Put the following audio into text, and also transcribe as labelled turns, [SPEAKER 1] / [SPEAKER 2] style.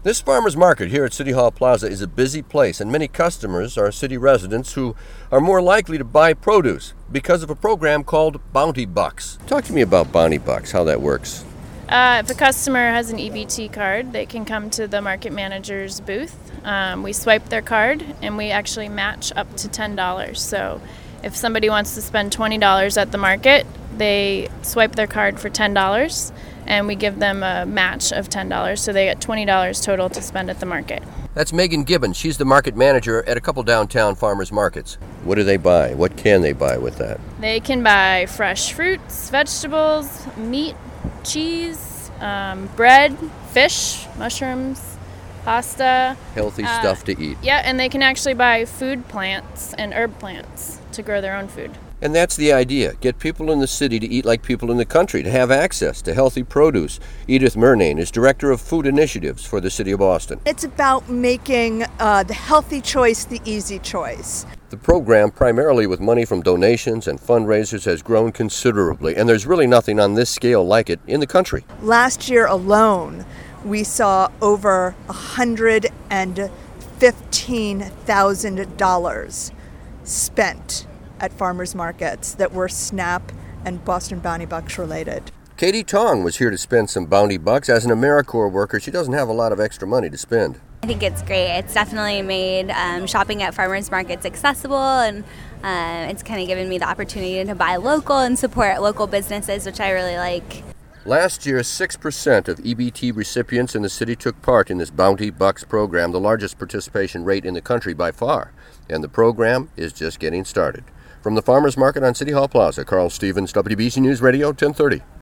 [SPEAKER 1] This farmers market here at City Hall Plaza is a busy place, and many customers are city residents who are more likely to buy produce because of a program called Bounty Bucks. Talk to me about Bounty Bucks, how that works.
[SPEAKER 2] If a customer has an EBT card, they can come to the market manager's booth. We swipe their card and we actually match up to $10. So if somebody wants to spend $20 at the market, they swipe their card for $10 and we give them a match of $10. So they get $20 total to spend at the market.
[SPEAKER 1] That's Megan Gibbons. She's the market manager at a couple downtown farmers markets. What do they buy? What can they buy with that?
[SPEAKER 2] They can buy fresh fruits, vegetables, meat, cheese, bread, fish, mushrooms, pasta.
[SPEAKER 1] Healthy stuff to eat.
[SPEAKER 2] Yeah, and they can actually buy food plants and herb plants to grow their own food.
[SPEAKER 1] And that's the idea. Get people in the city to eat like people in the country, to have access to healthy produce. Edith Murnane is Director of Food Initiatives for the City of Austin.
[SPEAKER 3] It's about making the healthy choice the easy choice.
[SPEAKER 1] The program, primarily with money from donations and fundraisers, has grown considerably, and there's really nothing on this scale like it in the country.
[SPEAKER 3] Last year alone, we saw over $115,000 spent at farmers markets that were SNAP and Boston Bounty Bucks related.
[SPEAKER 1] Katie Tong was here to spend some Bounty Bucks. As an AmeriCorps worker, she doesn't have a lot of extra money to spend.
[SPEAKER 4] I think it's great. It's definitely made shopping at farmers markets accessible, and it's kind of given me the opportunity to buy local and support local businesses, which I really like.
[SPEAKER 1] Last year, 6% of EBT recipients in the city took part in this Bounty Bucks program, the largest participation rate in the country by far. And the program is just getting started. From the Farmers Market on City Hall Plaza, Carl Stevens, WBC News Radio, 1030.